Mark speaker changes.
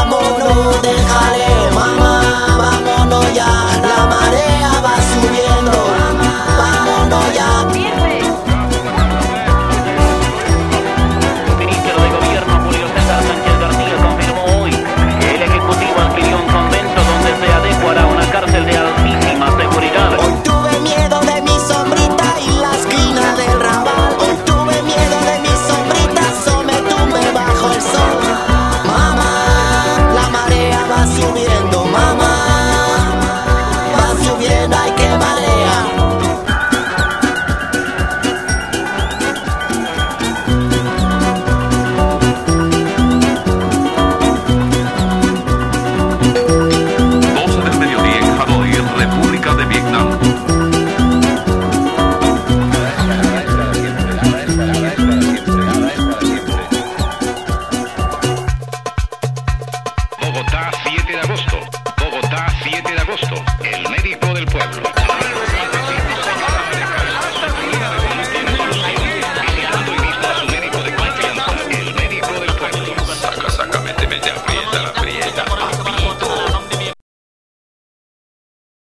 Speaker 1: vámonos del jaleo, mamá, vámonos ya, la marea va subiendo, vámonos ya.
Speaker 2: El ministro de Gobierno, Julio César Sánchez García, confirmó hoy que el Ejecutivo adquirió un convento donde se adecuará una cárcel de altísima seguridad.
Speaker 1: Hoy tuve miedo de mi sombrita y la esquina del Raval. Hoy tuve miedo de mi sombrita, so me tumbé bajo el sol. Mamá, la marea va subiendo, mamá, va subiendo, ay que marea.
Speaker 3: Del mediodía en Hanoi, República de Vietnam. Bogotá, 7 de agosto. Bogotá, 7 de agosto. El médico